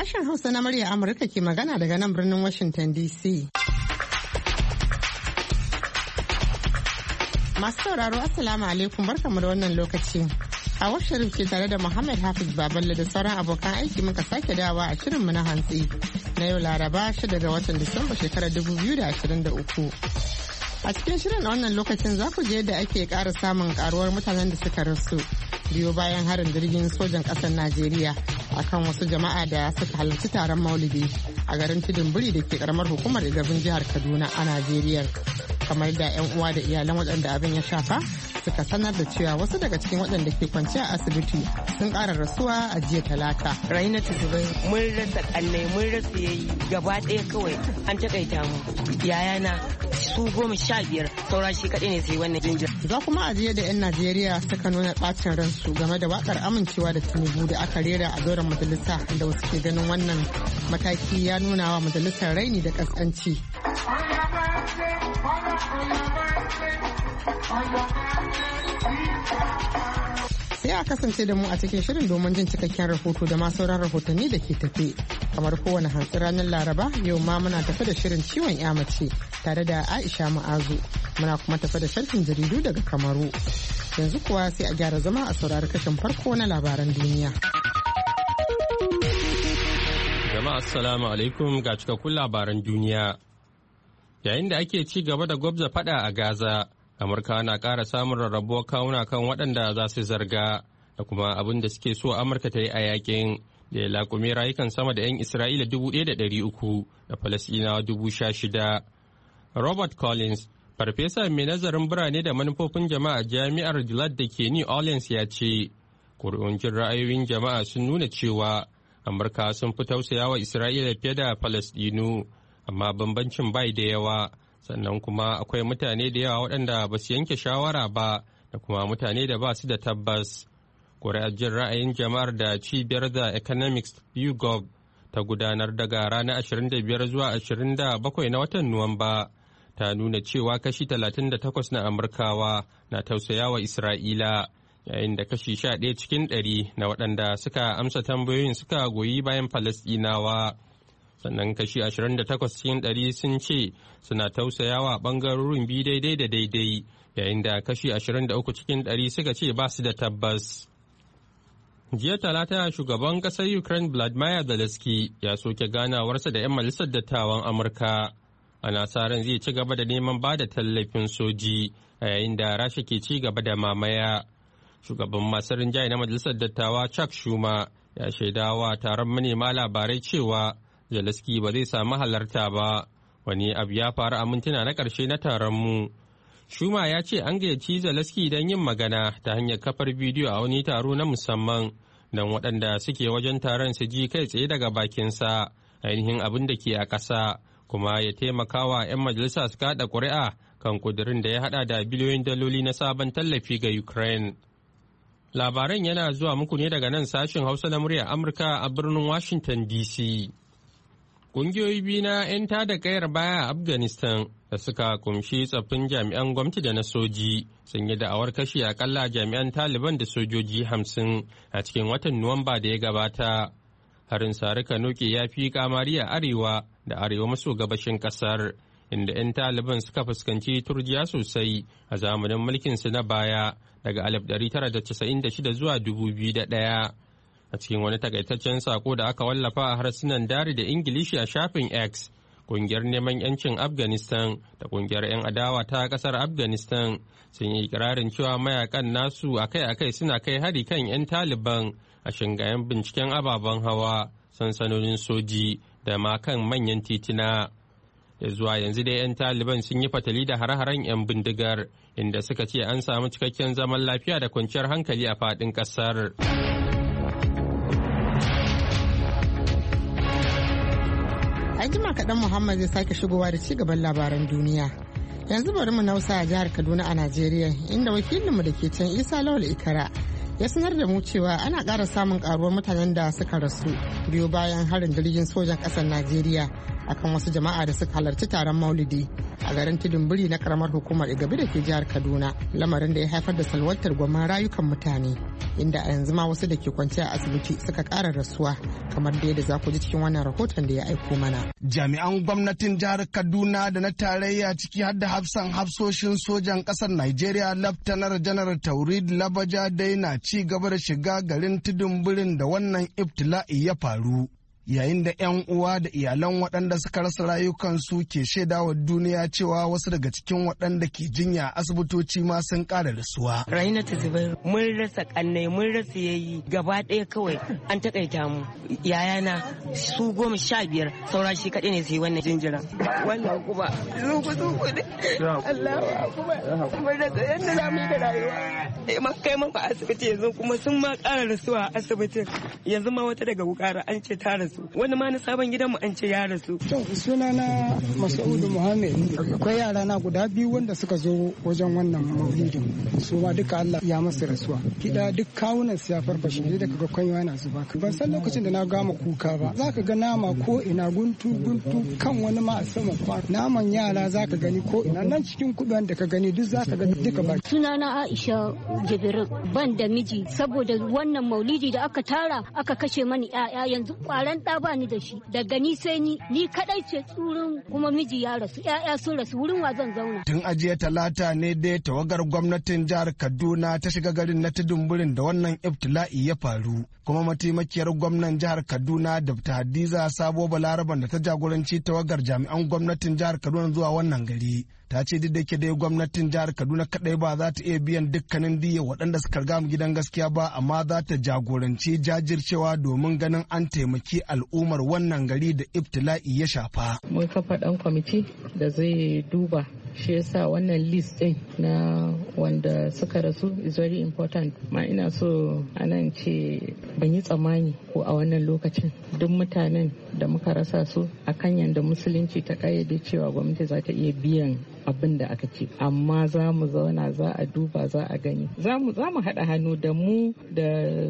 Sashen Hausa na murya Amurka ke magana daga nan birnin Washington DC. Masu sauraro Assalamu alaikum barkamu da wannan lokaci. Hawwa Sharif ce tare da Muhammad Hafiz Baballe da sauran abokan aiki muka sake dawa a shirinmu na hantsi na yau Laraba 6 ga watan Disamba shekarar 2023. A cikin shirin a wannan lokacin za ku je yadda ake ƙara samun ƙaruwar mutanen da suka rasu biyo bayan harin jirgin sojan ƙasar Najeriya akan wasu jama'a da suka halarci taron maulidi a garin Tudun Biri da ke karamar hukumar Igabin jihar Kaduna a Najeriya. Kamar da 'yan uwa da iyalan waɗanda abin ya shafa suka sanar da cewa wasu daga cikin waɗanda ke kwance a asibiti sun ƙara rasuwa a jiya Talata. Rainatu Zubai mun rasa kannai mun rasa yayi gaba ɗaya kawai an takaita mu. Yayana su 15 saura shi kaɗai ne sai wannan jinjir. Za kuma a jiya da 'yan Najeriya suka nuna ɓacin ransu game da wakar amincewa da Tinubu da aka rera a zauren majalisa da wasu ke ganin wannan mataki ya nuna wa majalisar raini da ƙasƙanci. Sai a kasance da mu a cikin shirin domin jin cikakken rahoto da ma sauran rahotanni da ke tafe. Kamar kowane hantsi ranar Laraba yau ma muna tafe da shirin ciwon ya mace tare da Aisha Ma'azu. Muna kuma tafe da sharhin jaridu daga Kamaru. Yanzu kuwa sai a gyara zama a saurari kashin farko na labaran duniya. Jama'a assalamu alaikum ga cikakkun labaran duniya. Yayin da ake ci gaba da gwabza fada a Gaza, Amurka na ƙara samun rarrabuwar kawuna kan waɗanda za su zarga da kuma abin da suke so Amurka ta yi a yakin da ya laƙume rayukan sama da 'yan Isra'ila 1,300 da Falasɗinawa 16,000. Robert Collins, farfesa mai nazarin birane da manufofin jama'a jami'ar Gillard da ke New Orleans ya ce, ƙuri'un jin ra'ayoyin jama'a sun nuna cewa Amurka sun fi tausaya wa Isra'ila fiye da Falasɗinu, amma bambancin bai da yawa. Sannan kuma akwai mutane da yawa waɗanda ba su yanke shawara ba da kuma mutane da ba su da tabbas. Ƙuri'ar jin ra'ayin jama'ar da cibiyar da Economics YouGov ta gudanar daga ranar 25 zuwa 27 na watan Nuwamba ta nuna cewa kashi 38 na Amurkawa na tausayawa Isra'ila, yayin da kashi 11 cikin 100 na waɗanda suka amsa tambayoyin suka goyi bayan Falasɗinawa. Sannan kashi 28 cikin 100 sun ce suna tausayawa ɓangarorin biyu daidai da daidai, yayin da kashi 23 cikin 100 suka ce ba su da tabbas. Jiya Talata shugaban ƙasar Ukraine Vladimir Zelensky ya soke ganawarsa da 'yan majalisar dattawan Amurka. Ana sa ran zai ci gaba da neman ba da tallafin soji a yayin da Rasha ke ci gaba da mamaya. Shugaban masu rinjaye na majalisar dattawa Chuck Schumer ya shaidawa taron manema labarai cewa Zelensky ba zai samu halarta ba. Wani abu ya faru a mintuna na ƙarshe na taron mu. Shuma ya ce an gayyaci Zelensky don yin magana ta hanyar kafar bidiyo a wani taro na musamman don waɗanda suke wajen taron su ji kai tsaye daga bakinsa ainihin abin da ke a ƙasa, kuma ya taimaka wa 'yan majalisa su kaɗa ƙuri'a kan ƙudurin da ya haɗa da biliyoyin daloli na sabon tallafi ga Ukraine. Labaran yana zuwa muku ne daga nan sashen Hausa na muryar Amurka a birnin Washington DC. Ƙungiyoyi biyu na 'yan tada kayar baya a Afghanistan da suka kumshi tsaffin jami'an gwamnati da na soji sun yi da'awar kashe akalla jami'an Taliban da sojoji 50 a cikin watan Nuwamba da ya gabata. Harin sarika noke ya fi kamari a arewa da arewa maso gabashin kasar, inda 'yan Taliban suka fuskanci turjiya sosai a zamanin mulkinsu na baya daga 1996 zuwa 2001. A cikin wani takaitaccen sako da aka wallafa a harsunan Dari da Ingilishi a shafin X, kungiyar neman 'yancin Afghanistan da kungiyar 'yan adawa ta kasar Afghanistan sun yi ikirarin cewa mayakan nasu akai-akai suna kai hari kan 'yan Taliban a shingayen binciken ababen hawa, sansanonin soji da ma kan manyan titina. Da zuwa yanzu dai 'yan Taliban sun yi fatali da hare-haren 'yan bindigar, inda suka ce an samu cikakken zaman lafiya da kwanciyar hankali a faɗin ƙasar. Jima kaɗan Muhammad zai sake shigowa da cigaban labaran duniya. Yanzu bari mu nausa a jihar Kaduna a Najeriya, inda wakilinmu da ke can Isa Lawal Ikara ya sanar da mu cewa ana ƙara samun ƙaruwar mutanen da suka rasu biyo bayan harin jirgin sojan ƙasar Najeriya akan wasu jama'a da suka halarci taron maulidi a garin tudun biri na karamar hukumar Igabi da ke jihar Kaduna, lamarin da ya haifar da salwantar gwamman rayukan mutane, inda a yanzu ma wasu da ke kwance a asibiti suka ƙara rasuwa, kamar da yadda za ku ji cikin wannan rahoton da ya aiko mana. Jami'an gwamnatin jihar Kaduna da na tarayya ciki har da hafsoshin sojan ƙasar Najeriya Laftanar Janar Taurid Labaja dai na ci gaba da shiga garin tudun birin da wannan ibtila'i ya faru. Yayin da 'yan uwa da iyalan waɗanda suka rasa rayukansu ke shaidawa duniya cewa wasu daga cikin waɗanda ke jinya asibitoci ma sun ƙara rasuwa. Rainatu Zubairu, mun rasa kannai, mun rasa yayi gaba ɗaya kawai an takaita mu. Yayana su 15 saura shi kaɗai ne sai wannan jinjira. Wannan kuma zuku ne. Allahu akbar. Mun rasa yadda za mu yi da rayuwa. Man kai man asibiti yanzu kuma sun ma ƙara rasuwa a asibitin. Yanzu ma wata daga Bukara an ce ta rasu. Wani ma na sabon gidan mu an ce ya rasu. Suna na Masaudu Muhammad. Akwai yara na guda 2 wanda suka zo wajen wannan maulidin. Su ma duka Allah ya masa rasuwa. Kida duk kawunan su ya farfashe ne da kaga kwanya yana zuba. Ban san lokacin da na gama kuka ba. Zaka ga nama ko ina guntu kan wani ma a sama kwa. Naman yara zaka gani ko ina nan cikin kudan da ka gani duk zaka ga duka ba. Suna na Aisha Jibril, ban da miji saboda wannan maulidi da aka tara aka kashe mani 'ya'ya, yanzu kwaran ɗa ba ni da shi, daga ni sai ni kadai ce tsurin, kuma miji ya rasu, 'ya'ya sun rasu, wurin wa zan zauna. Tun ajiye talata ne dai tawagar gwamnatin jihar Kaduna ta shiga garin na tudun birin da wannan ibtila'i ya faru, kuma mataimakiyar gwamnan jihar Kaduna Dr. Hadiza Sabo Balaraban da ta jagoranci tawagar jami'an gwamnatin jihar Kaduna zuwa wannan gari ta ce duk da ke dai gwamnatin jihar Kaduna kadai ba za ta iya biyan dukkanin diya waɗanda suka riga mu gidan gaskiya ba, amma za ta jagoranci jajircewa domin ganin an taimaki al'ummar wannan gari da ibtila'i ya shafa. Mun kafa ɗan kwamiti da zai duba, shi yasa wannan list ɗin na wanda suka rasu is very important. Ma ina so anan ce ban yi tsammani ko a wannan lokacin duk mutanen da muka rasa su akan yanda musulunci ta kayyade cewa gwamnati za ta iya biyan abin da aka ce, amma za mu zauna, za a duba, za a gani, za mu haɗa hannu da mu da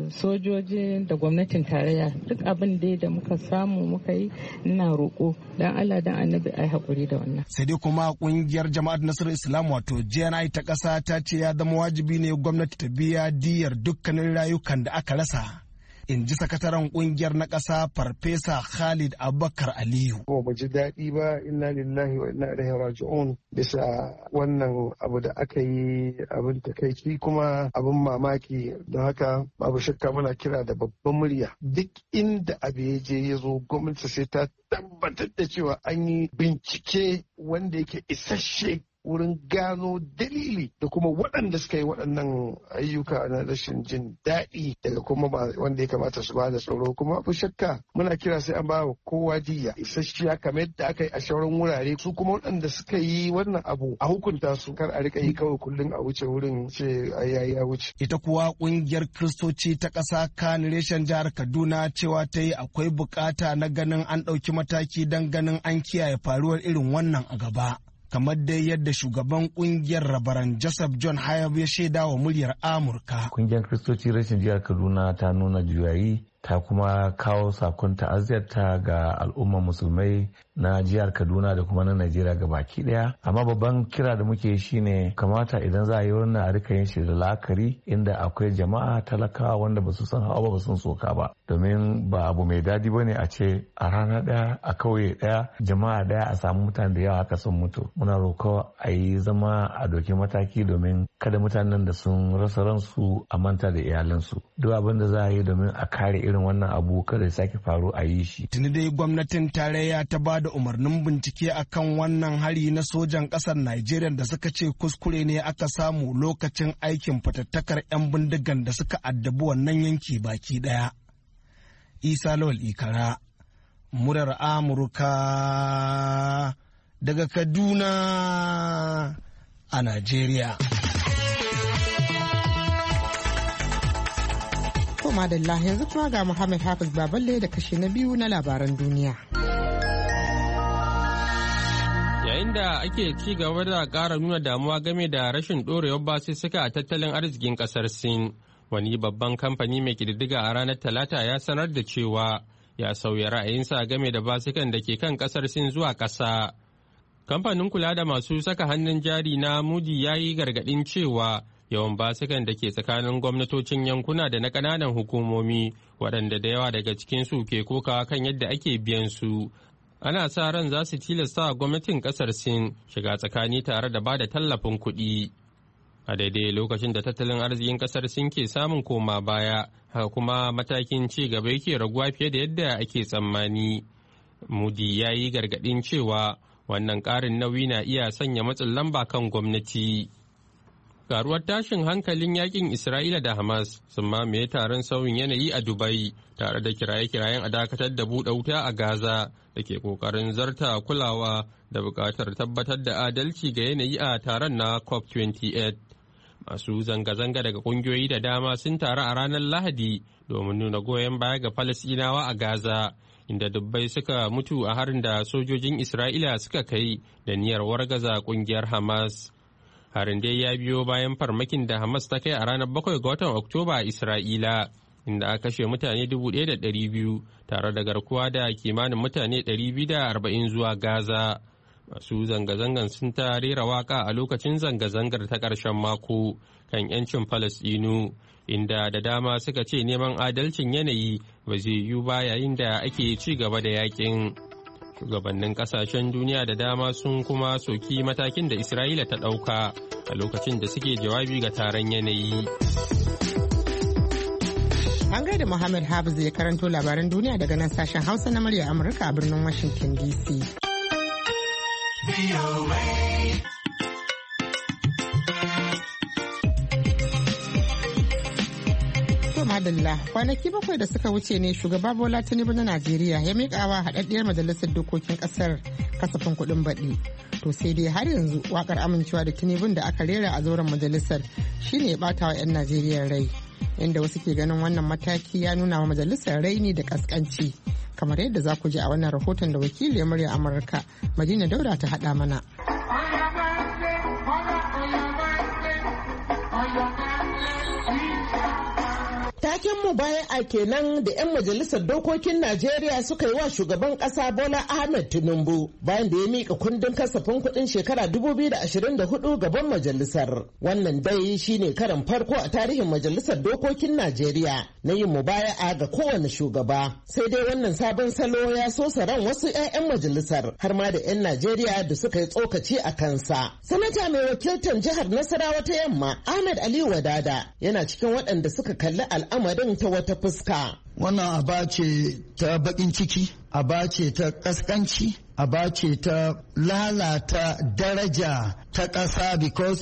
sojoji da gwamnatin tarayya, duk abin da muka samu muka yi. Ina roƙo dan Allah dan Annabi ai haƙuri da wannan. Sai dai kuma kungiyar Jama'at Nasarar Islam wato JNI ta ƙasa ta ce ya zama wajibi ne gwamnati ta biya diyar dukkanin rayukan da aka rasa. In ji sakataren kungiyar na ƙasa Farfesa Khalid Abubakar Aliyu. Ba ji daɗi ba, inna lillahi wa inna ilaihi raji'un, bisa wannan abu da aka yi, abin takaici kuma abin mamaki. Don haka babu shakka muna kira da babban murya, duk inda abu ya je ya zo gwamnati sai ta tabbatar da cewa an yi bincike wanda yake isasshe wurin gano dalili da kuma waɗanda suka yi waɗannan ayyuka na rashin jin daɗi, daga kuma wanda ya kamata su ba da tsaro. Kuma abu shakka muna kira sai an ba wa kowa diya isasshiya kamar yadda aka yi a sauran wurare. Su kuma waɗanda suka yi wannan abu a hukunta su, kar a rika yi kawai kullum a wuce wurin ce ayayi ya wuce. Ita kuwa ƙungiyar Kiristoci ta ƙasa kan reshen jihar Kaduna cewa ta yi akwai buƙata na ganin an ɗauki mataki don ganin an kiyaye faruwar irin wannan a gaba. Kamar dai yadda shugaban kungiyar Rabaran Joseph John Hayab ya shaida wa muryar Amurka. Kungiyar Kiristoci rashin jihar Kaduna ta nuna juyayi, ta kuma kawo sakon ta'aziyarta ga al'ummar musulmai na jihar Kaduna da kuma na Najeriya ga baki daya. Amma babban kira da muke shine kamata idan za a yi wannan a rika yin shi da la'akari, inda akwai jama'a talakawa wanda ba su san hawa ba sun soka ba, domin ba abu mai dadi bane a ce a rana daya a kauye daya jama'a daya a samu mutane da yawa haka sun mutu. Muna roƙo a yi zama a doki mataki domin kada mutanen da sun rasa ransu a manta da iyalansu. Duk abin da za a yi domin a kare irin wannan abu kada ya sake faru a yi shi. Tuni dai gwamnatin tarayya ta ba da umarnin bincike akan wannan hari na sojan ƙasar Najeriya da suka ce kuskure ne aka samu lokacin aikin fatattakar 'yan bindigan da suka addabi wannan yanki baki daya. Isa Lawal Ikara, murar Amurka daga Kaduna a Najeriya. Madalla yanzu kuma ga Muhammad Hafiz Baballe da kashe na biyu na labaran duniya. Yayin da ake ci gaba da ƙara nuna damuwa game da rashin ɗorewar basussuka a tattalin arzikin ƙasar Sin, wani babban kamfani mai ƙididdiga a ranar Talata ya sanar da cewa ya sauya ra'ayinsa game da basukan da ke kan kasar Sin zuwa ƙasa. Kamfanin kula da masu saka hannun jari na Moody ya yi gargaɗin cewa yawan basukan da ke tsakanin gwamnatocin yankuna da na ƙananan hukumomi waɗanda da yawa daga cikinsu ke kokawa kan yadda ake biyan su. Ana sa ran za su tilasta gwamnatin ƙasar Sin shiga tsakani tare da ba da tallafin kuɗi. A daidai lokacin da tattalin arzikin ƙasar Sin ke samun koma baya, haka kuma matakin ci gaba yake raguwa fiye da yadda ake tsammani. Moody ya yi gargaɗin cewa wannan ƙarin nauyi na iya sanya matsin lamba kan gwamnati. Karuwar tashin hankalin yakin Isra'ila da Hamas sun mamaye taron sauyin yanayi a Dubai tare da kiraye-kirayen a dakatar da buɗe wuta a Gaza da ke ƙoƙarin zarta kulawa da buƙatar tabbatar da adalci ga yanayi a taron na COP28. Masu zanga-zanga daga ƙungiyoyi da dama sun taru a ranar Lahadi domin nuna goyon baya ga Falasɗinawa a Gaza, inda dubbai suka mutu a harin da sojojin Isra'ila suka kai da niyyar wargaza ƙungiyar Hamas. Harin dai ya biyo bayan farmakin da Hamas ta kai a ranar 7 ga watan Oktoba a Isra'ila, inda aka kashe mutane 1,200 tare da garkuwa da kimanin mutane 240 zuwa Gaza. Masu zanga-zangan sun ta rera waka a lokacin zanga-zangar ta ƙarshen mako kan 'yancin Falasɗinu, inda da dama suka ce neman adalcin yanayi ba zai yiwu ba yayin da ake ci gaba da yakin. Shugabannin kasashen duniya da dama sun kuma soki matakin da Isra'ila ta ɗauka a lokacin da suke jawabi ga taron yanayi. An gaida Muhammad Hafiz ya karanto labaran duniya daga nan sashen Hausa na murya Amurka a birnin Washington DC. Madalla kwanaki 7 da suka wuce ne shugaba Bola Tinubu na Najeriya ya miƙawa haɗaɗɗiyar majalisar dokokin ƙasar kasafin kuɗin baɗi. To sai dai har yanzu wakar amincewa da Tinubun da aka rera a zauren majalisar shine ya ɓata wa 'yan Najeriya rai, inda wasu ke ganin wannan mataki ya nuna wa majalisar raini da ƙasƙanci, kamar yadda za ku ji a wannan rahoton da wakiliyar murya Amurka Madina Dauda ta haɗa mana. Taken mubaya'a kenan da 'yan majalisar dokokin Najeriya suka yi wa shugaban kasa Bola Ahmed Tinubu bayan da ya mika kundin kasafin kuɗin shekara 2024 gaban majalisar. Wannan dai shine karan farko a tarihin majalisar dokokin Najeriya na yin mubaya'a ga kowane shugaba. Sai dai wannan sabon salo ya sosa ran wasu 'ya'yan majalisar har ma da 'yan Najeriya da suka yi tsokaci a kansa. Sanata mai wakiltar jihar Nasarawa ta Yamma Ahmed Aliyu Wadada yana cikin waɗanda suka kalli al'amarin ta wata fuska. Wannan aba ce ta bakin ciki, aba ce ta kaskanci, aba ce ta lalata daraja ta ƙasa, because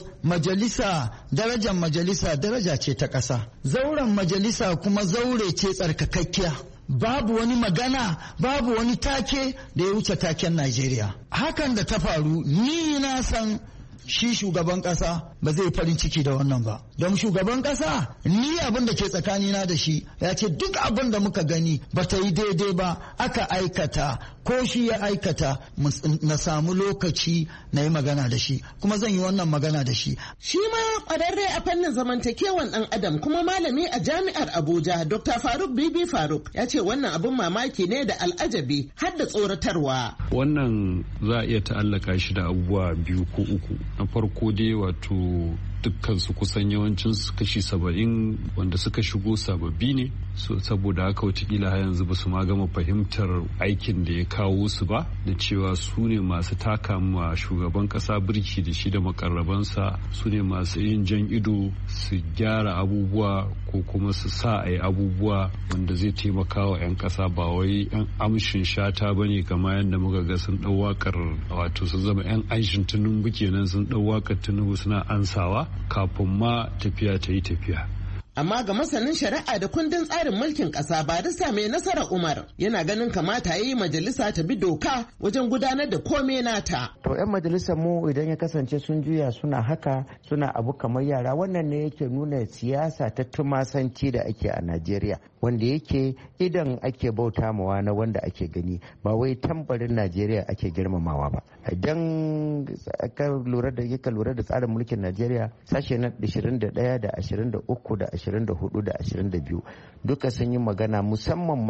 darajar majalisa daraja ce ta ƙasa. Zauren majalisa kuma zaure ce tsarkakakkiya. Babu wani magana, babu wani take da ya wuce taken Najeriya. Hakan da ta faru, ni na san shi shugaban kasa ba zai farin ciki da wannan ba, don shugaban kasa ni abin da ke tsakanina da shi ya ce duk abin da muka gani ba ta yi daidai ba aka aikata ko shi ya aikata na samu lokaci na yi magana da shi, kuma zan yi wannan magana da shi. Shi ma ƙwararre a fannin zamantakewan ɗan adam kuma malami a jami'ar Abuja Dr. Faruk Bibi Faruk ya ce wannan abin mamaki ne da al'ajabi har da tsoratarwa. Wannan za a iya ta'allaka shi da abubuwa 2 ko 3. Na farko dai wato dukkan su kusan yawancin su kashi 70 wanda suka shigo sababbi ne, saboda haka watakila har yanzu ba su ma gama fahimtar aikin da ya kawo su ba, da cewa su ne masu taka ma shugaban kasa birki da shi da makarrabansa, su ne masu yin jan ido su gyara abubuwa ko kuma su sa a yi abubuwa wanda zai taimaka wa 'yan kasa, ba wai 'yan amshin shata ba ne kama yadda muka ga sun ɗau wakar, wato su zama 'yan aishin Tinubu kenan sun ɗau wakar Tinubu suna ansawa kafin ma tafiya ta yi tafiya. Amma ga masanin shari'a da kundin tsarin mulkin ƙasa Barista Mai Nasara Umar yana ganin kamata yi majalisa ta bi doka wajen gudanar da komai nata. To 'yan majalisar mu idan ya kasance sun juya suna haka suna abu kamar yara, wannan ne yake nuna siyasa ta tumasanci da ake a Najeriya, wanda yake idan ake bauta mawa na wanda ake gani, ba wai tambarin Najeriya ake girmamawa ba. Idan ka lura da tsarin mulkin Najeriya sashe na 21 da 23 da 24 da 22 duka sun yi magana musamman ma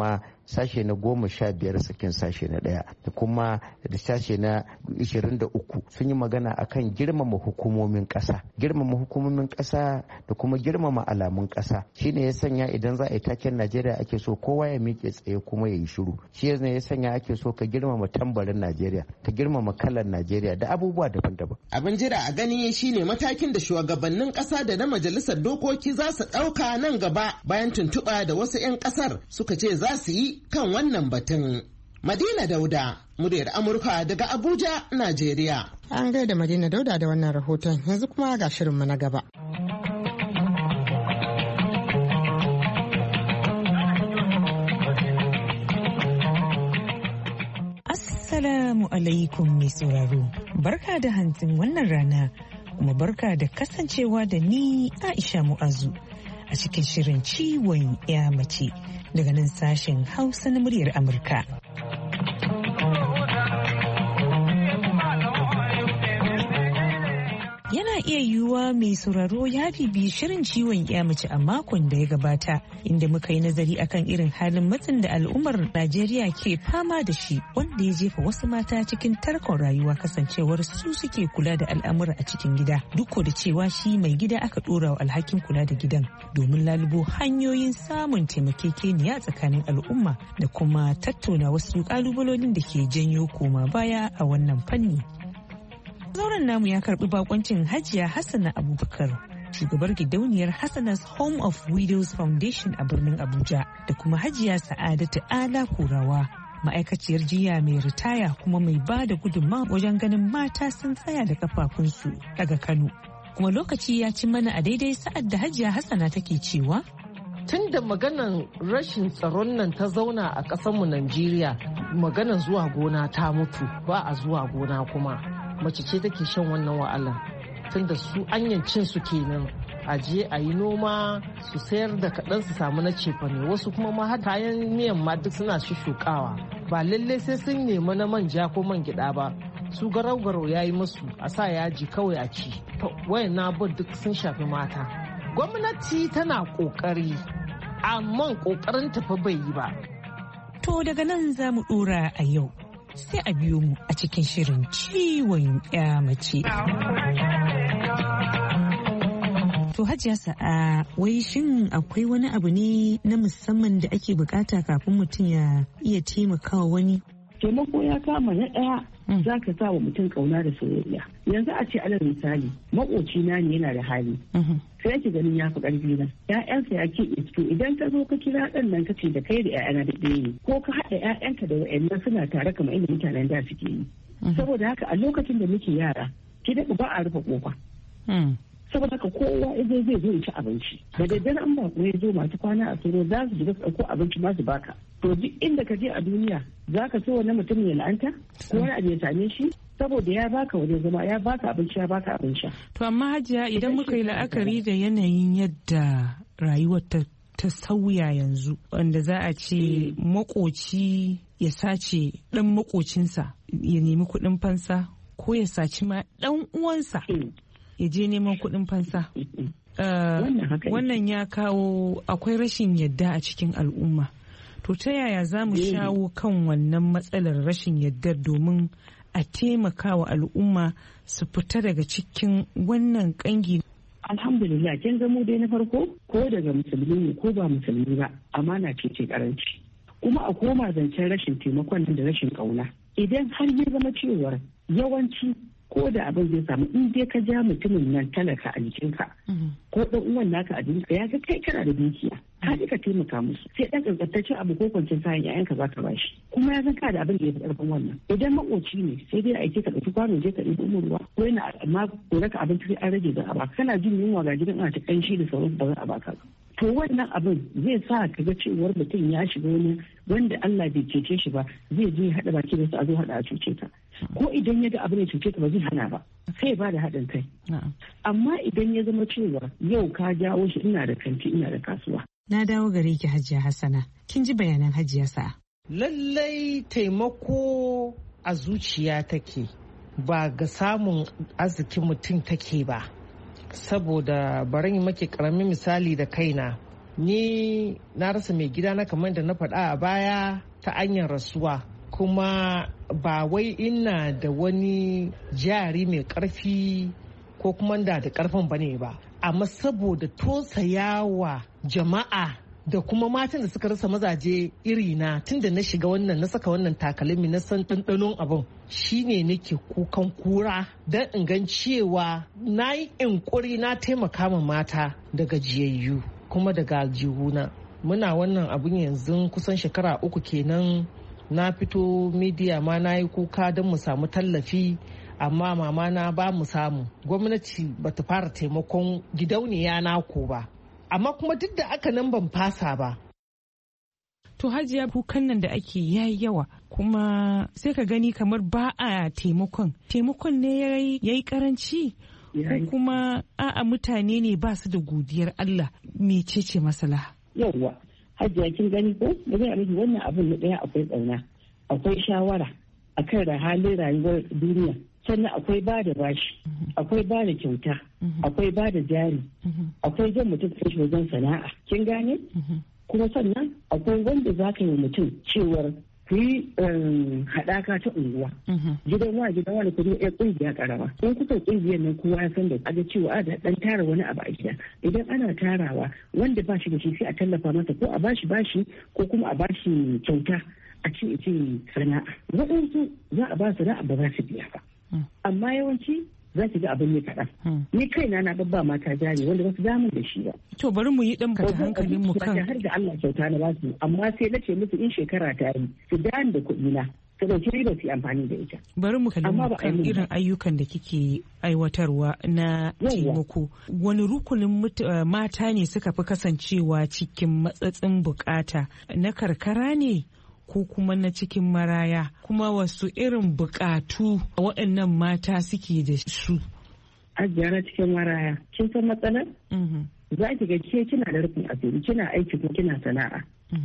sashe na 15 sakin sashe na 1 da kuma da sashe na 23 sun yi magana akan girmama hukumomin ƙasa. Girmama hukumomin ƙasa da kuma girmama alamun ƙasa shine ya sanya idan za a yi taken Najeriya ake so kowa ya miƙe tsaye kuma ya yi shiru. Shi ne ya sanya ake so ka girmama tambarin Najeriya, ka girmama kalar Najeriya da abubuwa daban-daban. Abin jira a gani shine matakin da shugabannin ƙasa da na majalisar dokoki za su ɗauka nan gaba bayan tuntuɓa da wasu 'yan ƙasar suka ce za su yi kan wannan batun. Madina Dauda, muryar Amurka daga Abuja, Najeriya. An gaida Madina Dauda da wannan rahoton, yanzu kuma ga shirinmu na gaba. Assalamu alaikum mai sauraro, barka da hantsin wannan rana, kuma barka da kasancewa da ni Aisha Mu'azu a cikin shirin ciwon ya mace daga nan sashen Hausa na muryar Amurka. Yana iya yiwuwa mai sauraro ya bibi shirin ciwon ya mace a makon da ya gabata, inda muka yi nazari akan irin halin matsin da al'ummar Najeriya ke fama da shi, wanda ya jefa wasu mata cikin tarkon rayuwa kasancewar su suke kula da al'amura a cikin gida, duk da cewa shi mai gida aka dora wa alhakin kula da gidan, domin lalubo hanyoyin samun taimakekeniya tsakanin al'umma da kuma tattauna wasu kalubalolin da ke janyo koma baya a wannan fanni. Zauren namu ya karbi bakoncin Hajiya Hassana Abubakar, shugabar gidauniyar Hassana's Home of Widows Foundation a birnin Abuja, da kuma Hajiya Sa'adatu Ala Kurawa, ma'aikaciyar jiya mai ritaya kuma mai ba da gudunmawa wajen ganin mata sun tsaya da kafafunsu daga Kano. Kuma lokaci ya ci mana a daidai sa'ad da Hajiya Hassana take cewa, tun da maganan rashin tsaron nan ta zauna a ƙasarmu Najeriya, maganan zuwa gona ta mutu, ba a zuwa gona kuma. Mace ce take shan wannan wa'alan, tunda su anyancin su kenan a je a yi noma su sayar da kaɗan su samu na cefane, wasu kuma ma har kayan miyan ma duk suna shukawa, ba lallai sai sun nemi na manja ko man gyaɗa ba, su garau-garau ya yi musu a sa yaji kawai a ci. Wayan na duk sun shafi mata. Gwamnati tana ƙoƙari, amma ƙoƙarin tafi bai yi ba. To daga nan za mu ɗora a yau. Sai a biyo mu a cikin shirin ciwon ya mace. To Hajiya Sa'a, wai shin akwai wani abu ne na musamman da ake bukata kafin mutum ya iya taimakawa wani? Taimako ya kama na ɗaya, za ka sa wa mutum kauna da soyayya. Yanzu a ce alal misali, maƙocina ne yana da hali. Sai yake ganin ya fi ƙarfi na. ‘Ya'yansa ya keɓe to idan ka zo ka kira ɗan nan ka ce da kai da ‘ya'yana da ɗaya ne. Ko ka haɗa ‘ya'yanka da wa'annan suna tare kamar inda mutanen da suke yi. Saboda haka a lokacin da muke yara, ki daɗa ba a rufe ƙofa. Saboda haka kowa idan zai zo ya ci abinci. Da daddare an ba ya zo masu kwana a tsoro za su shiga su ɗauko abinci ma su baka. To duk inda ka je a duniya za ka so wani mutum ya la'anta ko wani abu ya same shi saboda ya baka wajen zama, ya baka abinci, ya baka abin sha. To amma Hajiya, idan muka yi la'akari da yanayin yadda rayuwar ta sauya yanzu, wanda za a ce makoci ya sace dan makocinsa ya nemi kuɗin fansa, ko ya saci ma dan uwansa ya je neman kuɗin fansa. Wannan ya kawo akwai rashin yadda a cikin al'umma. To ta yaya za mu shawo kan wannan matsalar rashin yadda domin a taimaka wa al'umma su fita daga cikin wannan kangi? Alhamdulillah, kin zamo dai na farko ko daga musulmi ne ko ba musulmi ba, amana ce karanci. Kuma a koma zancen rashin taimakon da rashin kauna. Idan har ya zama cewar yawanci ko da abin zai samu in dai ka ja mutumin nan talaka a jikinka ko ɗan uwan naka a jikinka, ya ga kai kana da dukiya ka ji ka taimaka musu, sai ɗan ƙanƙantaccen abu ko kwancin kayan yayanka za ka bashi, kuma ya san ka da abin da ya fi ƙarfin wannan. Idan makoci ne sai dai aike ka ɗauki kwano je ka ɗauki ruwa ko yana amma ko raka abinci sai an rage da a baka, kana jin yunwa ga gidan ana ta ƙanshi da sauransu ba za a baka. To wannan abin zai sa ka ga cewar mutum ya shiga wani wanda Allah bai cece shi ba, zai je haɗa baki da su a zo haɗa a cuce ka. Ko idan ya ga abin ya cuce ka ba zai hana ba, sai ba da haɗin kai. Amma idan ya zama cewa yau ka jawo shi, ina da kanti ina da kasuwa. Na dawo gare ki Hajiya Hassana, kin ji bayanan Hajiya Sa'a. Lallai taimako a zuciya take, ba ga samun arzikin mutum take ba. Saboda bari yi maki karamin misali da kaina, ni na rasa mai gida na kamar da na faɗa a baya ta hanyar rasuwa, kuma ba wai ina da wani jari mai ƙarfi ko kuma da ƙarfin bane ba, amma saboda tosayawa jama'a da kuma matan da suka rasa mazaje iri na tunda na shiga wannan na saka wannan takalmi na san ɗanɗanon abin shine nake kukan kura don in gan cewa na yi inkuri na taimaka ma mata da gajiyayyu kuma daga aljihuna. Muna wannan abin yanzu kusan shekara 3 kenan. Na fito midiya ma na yi kuka don mu samu tallafi, amma mama na ba mu samu. Gwamnati bata fara taimakon gidauniya nako ba, amma kuma duk da aka nan ban fasa ba. To Hajiya, kukan nan da ake yayi yawa, kuma sai ka gani kamar ba a taimakon ne yayi karanci ko kuma a'a mutane ne ba su da godiyar Allah. Mecece maslaha? Yawwa Hajiya, kin gani ko da zai miki wannan abin da daya akwai tsauna, akwai shawara akan da halin rayuwar duniya, sannan akwai ba da bashi, akwai ba da kyauta, akwai ba da jari, akwai jan mutum kai wajen sana'a, kin gane? Kuma sannan akwai wanda za ka yi mutum cewar ku yi haɗaka ta unguwa, gidan wani ku yi ƙungiya ƙarama. In kuka ƙungiyar nan kowa ya san da aga cewa a da ɗan tara wani abu a gida. Idan ana tarawa wanda ba shi da shi sai a tallafa masa ko a bashi ko kuma a bashi kyauta a ce sana'a. Waɗansu za a ba sana'a ba za su biya ba. Amma yawanci za ki ga abin ne kaɗan. Ni kaina na babba mata jari wanda ba su damu da shi ba. To bari mu yi ɗan kata hankalin mu kan. Har da Allah kyauta na ba su, amma sai na ce musu in shekara ta yi su dani da kuɗi na. Su ɗauki riba su yi amfani da ita. Bari mu kalli kan irin ayyukan da kike aiwatarwa na taimako. Wani rukunin mata ne suka fi kasancewa cikin matsatsin bukata, na karkara ne ko kuma na cikin maraya, kuma wasu irin bukatu waɗannan mata suke da su? Ajiya na cikin maraya, kin san matsalar? Za ki ga ke kina da rufin asiri, kina aiki ko kina sana'a.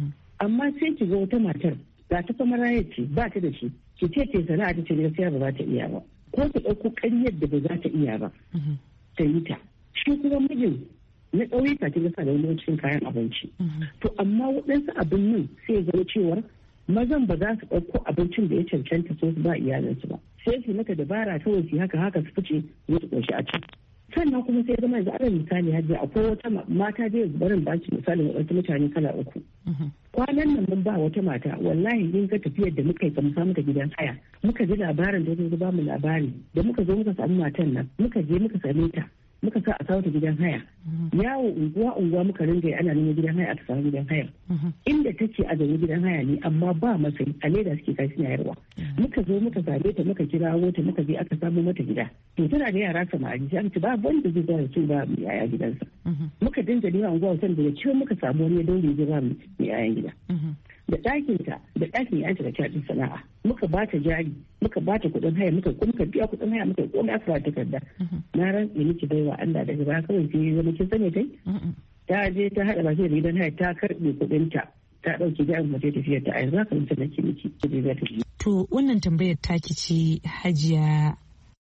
Amma sai ki ga wata matar za ta fa maraya ce ba ta da shi, ki ce sana'a ta ce gaskiya ba za ta iya ba, ko ta ɗauko ƙaryar da ba za ta iya ba ta yi ta. Shi kuma mijin na ƙauyuka ki ga sa da wani cikin kayan abinci. To amma waɗansu abin nan sai ya zama cewar mazan ba za su ɗauko abincin da ya cancanta so su ba iyalinsu ba, sai su maka dabara kawai su haka su fice su ƙoshi a can. Sannan kuma sai zama yanzu alal misali hajji akwai wata mata da yanzu barin baki misalin waɗansu mutane kala 3. Kwanan nan mun ba wata mata wallahi yin ga tafiyar da muka yi ka musa muka gidan haya, muka ji labarin da ya ba mu labari da muka zo muka samu matan nan, muka je muka same ta, muka sa a kawo ta gidan haya, yawo unguwa muka ringa ana neman gidan haya aka samu gidan haya, inda take a zaune gidan haya ne amma ba masai a leda suke kai suna yarwa. Muka zo muka same ta, muka kirawo ta, muka je aka samu mata gida. To tana da yara samari, sai aka ce ba wanda zai zo su ba mu yaya gidansa. Muka dinga neman unguwa san da ciwo muka samu wani dole zai ba mu yayan gida. Da ɗakinta da ɗakin yanta da caɗin sana'a muka ba ta jari, muka ba ta kuɗin haya, muka biya kuɗin haya, muka komai aka ba takarda. Na rantse miki baiwa Allah daga baya kawai sai zama kin sani kai ta je ta haɗa baki da gidan haya ta karɓe kuɗinta ta ɗauki jarin mace tafiyar ta a yanzu haka mutum nake miki za ta yi. To wannan tambayar taki ce Hajiya,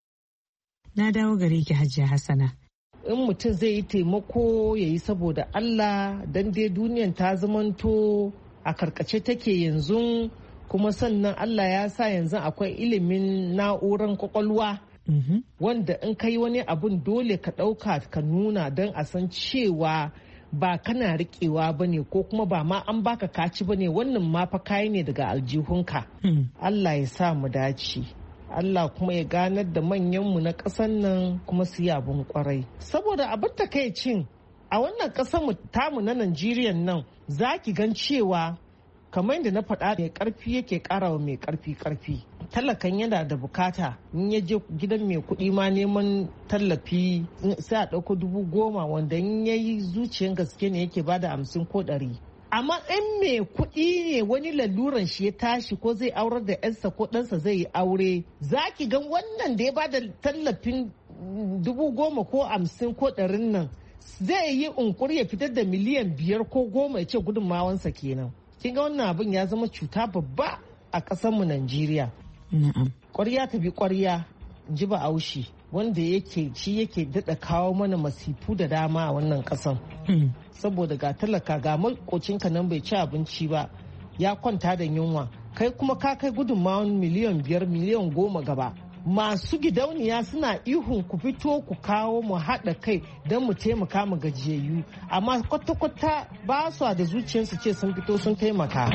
na dawo gare ki Hajiya Hassana. In mutum zai yi taimako ya yi saboda Allah, dan dai duniyan ta zamanto a karkace take yanzu, kuma sannan Allah ya sa yanzu akwai ilimin na'urar kwakwalwa wanda in kai wani abun dole ka ɗauka ka nuna don a san cewa ba kana riƙewa ba ne ko kuma ba ma an baka kaci ba ne, wannan ma fa kayi ne daga aljihunka. Allah ya sa mu dace. Allah kuma ya ganar da manyanmu na ƙasar nan kuma su yi abin kwarai. Saboda abin takaicin a wannan ƙasar mu tamu na Najeriya nan za ki gan cewa kamar yadda na faɗa mai ƙarfi yake ƙarawa mai ƙarfi. Talakan yana da bukata in ya je gidan mai kuɗi ma neman tallafi sai a ɗauko 10,000 wanda in ya yi zuciyar gaske ne yake bada 50 ko 100. Amma in mai kuɗi ne wani laluran shi ya tashi ko zai aurar da yarsa ko ɗansa zai yi aure, za ki gan wannan da ya bada tallafin 10,000 ko 50 ko 100 nan zai yi unkuri ya fitar da miliyan 5 ko 10 ya ce gudunmawansa kenan. Kin ga wannan abin ya zama cuta babba a ƙasar mu Najeriya. Ƙwarya ta bi ƙwarya, ji ba aushi wanda shi yake daɗa kawo mana masifu da dama a wannan ƙasan. Saboda ga talaka ga makocinka nan bai ci abinci ba ya kwanta da yunwa, kai kuma ka kai gudunmawan miliyan 5 miliyan 10 gaba. Masu gidauniya suna ihun ku fito ku kawo mu haɗa kai don mu taimaka mu gajiyayyu, amma kwata-kwata ba su da zuciyarsu ce sun fito sun taimaka.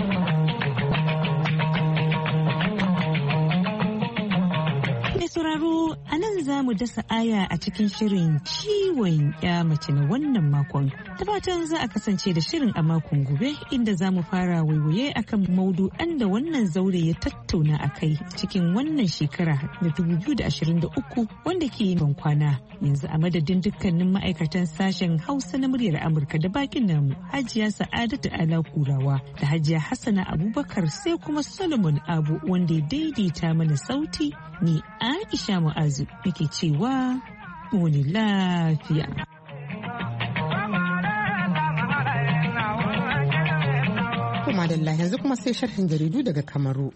Mai sauraro a nan za mu dasa aya a cikin shirin ciwon ya mace na wannan makon. Ta fatan za a kasance da shirin a makon gobe inda za mu fara waiwaye akan maudu'an da wannan zaure ya tattauna a kai cikin wannan shekara na 2023 wanda ke yin kwana. Yanzu a madadin dukkanin ma'aikatan sashen Hausa na muryar Amurka da bakin namu Hajiya Sa'adatu Ala Kurawa da Hajiya Hassana Abubakar sai kuma Solomon Abu wanda ya daidaita mana sauti, ni Aisha Mu'azu nake cewa wani lafiya. Kuma da yanzu kuma sai sharhin jaridu daga Kamaru.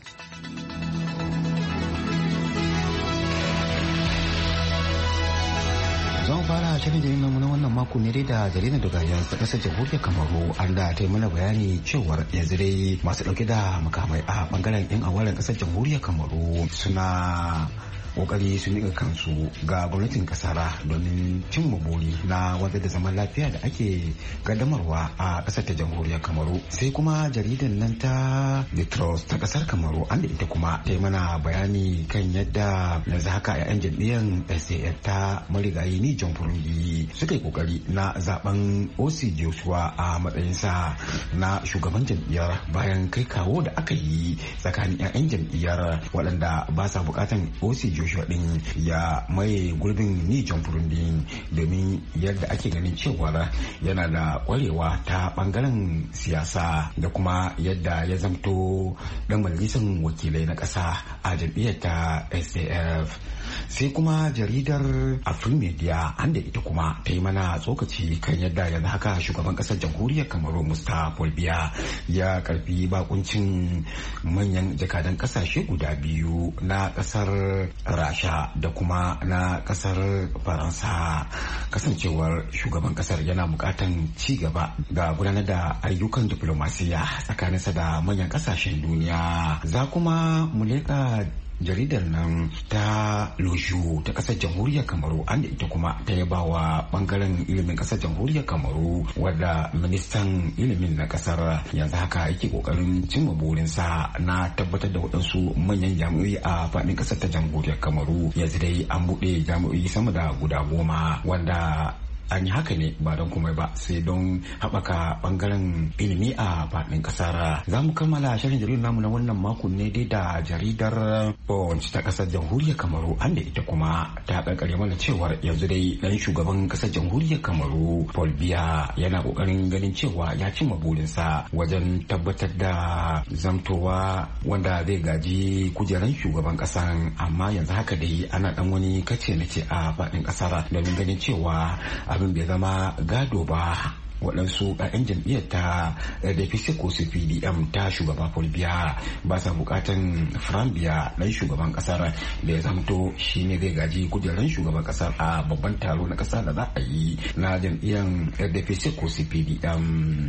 Zan fara shirin jaridar mu na wannan mako ne dai da jaridar Dogayen ta kasar jamhuriyar Kamaru, an da ta yi mana bayani cewar yanzu dai masu dauke da makamai a bangaren yan awaren kasar jamhuriyar Kamaru suna kokari su nika kansu ga gwamnatin kasara domin cin buri na wanda da zaman lafiya da ake gaddamarwa a kasar ta jamhuriyar Kamaru. Sai kuma jaridar nan ta The Trust ta kasar Kamaru, an da ita kuma ta yi mana bayani kan yadda yanzu haka 'ya'yan jam'iyyar SAF ta marigayi ni John Furundi suka yi kokari na zaben OC Joshua a matsayinsa na shugaban jam'iyyar bayan kai kawo da aka yi tsakanin 'ya'yan jam'iyyar waɗanda ba sa bukatan OC Joshua din ya maye gurbin ni John Furundi domin yadda ake ganin cewa yana da kwarewa ta bangaren siyasa da kuma yadda ya zamto dan majalisar wakilai na ƙasa a jam'iyyar ta SAF. Sai kuma jaridar Afrimedia, an da ita kuma ta yi mana tsokaci kan yadda yanzu haka shugaban ƙasar jamhuriyar Kamaru Mustapha Paul Biya ya karbi bakuncin manyan jakadan ƙasashe guda biyu na ƙasar Rasha da kuma na ƙasar Faransa, kasancewar shugaban ƙasar yana buƙatan ci gaba ga gudanar da ayyukan diplomasiya tsakaninsa da manyan ƙasashen duniya. Za kuma mu leƙa jaridar nan ta Loju ta kasar jamhuriyar Kamaru, an da ita kuma ta yaba wa bangaren ilimin kasar jamhuriyar Kamaru wadda ministan ilimin na kasar yanzu haka yake kokarin cimma burinsa na tabbatar da waɗansu manyan jami'o'i a faɗin kasar ta jamhuriyar Kamaru. Yanzu dai an buɗe jami'o'i sama da guda 10 wanda an yi haka ne ba don komai ba sai don haɓaka ɓangaren ilimi a faɗin ƙasar. Za mu kammala shirin jaridar namu na wannan makon ne dai da jaridar Punch ta ƙasar jamhuriyar Kamaru, an da ita kuma ta ƙarƙare mana cewar yanzu dai ɗan shugaban ƙasar jamhuriyar Kamaru Paul Biya yana ƙoƙarin ganin cewa ya cimma burinsa wajen tabbatar da zamtowa wanda zai gaji kujeran shugaban ƙasan, amma yanzu haka dai ana ɗan wani kace na ce a faɗin ƙasar domin ganin cewa abin bai zama gado ba. Waɗansu 'ya'yan jam'iyyar ta DPC ko CPDM ta shugaba Paul Biya ba sa bukatan Frank Biya ɗan shugaban ƙasar da ya zamto shi ne zai gaji kujerar shugaban ƙasar a babban taro na ƙasa da za a yi na jam'iyyar DPC ko CPDM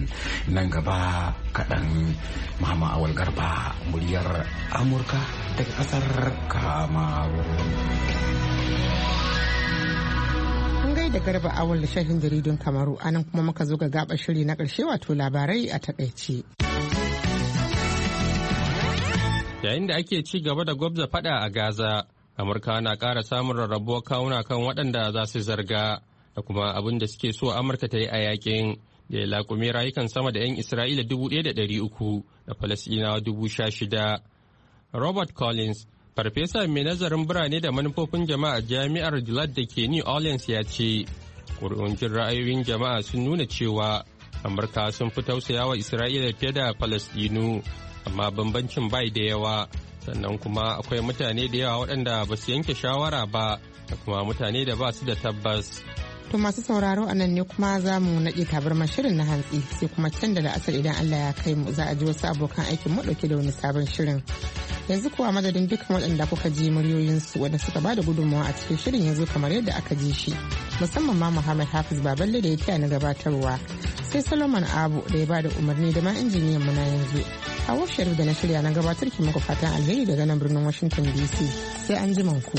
nan gaba kaɗan. Muhammad Awal Garba, muryar Amurka daga ƙasar Kamaru. Da Garba Awal da shahin jaridun Kamaru, anan kuma muka zo ga gaba shiri na ƙarshe wato labarai a takaice. Yayin da ake ci gaba da gwabza fada a Gaza, Amurka na ƙara samun rarrabuwar kawuna kan waɗanda za su zarga da kuma abin da suke so Amurka ta yi a yakin da ya laƙume rayukan sama da 'yan Isra'ila 1,300 da Falasɗinawa 16,000. Robert Collins, farfesa mai nazarin birane da manufofin jama'a jami'ar Gillard da ke New Orleans ya ce, ƙuri'un jin ra'ayoyin jama'a sun nuna cewa Amurka sun fi tausaya wa Isra'ila fiye da Falasɗinu, amma bambancin bai da yawa, sannan kuma akwai mutane da yawa waɗanda ba su yanke shawara ba da kuma mutane da ba su da tabbas. To masu sauraro a nan ne kuma za mu naɗe tabarmar shirin na hantsi, sai kuma can da la'asar idan Allah ya kai mu za a ji wasu abokan aikin mu ɗauke da wani sabon shirin. yanzu kuwa madadin dukkan waɗanda kuka ji muryoyinsu wanda suka bada gudunmawa a cikin shirin yanzu kamar yadda aka ji shi, musamman ma Muhammad Hafiz Baballe da ya taya na gabatarwa, sai Solomon Abu da ya bada umarni da ma injiniyan mu na yanzu. Hawa Sharif da na shirya na gabatar ki muku fatan alheri daga nan birnin Washington DC. Sai an ji ku.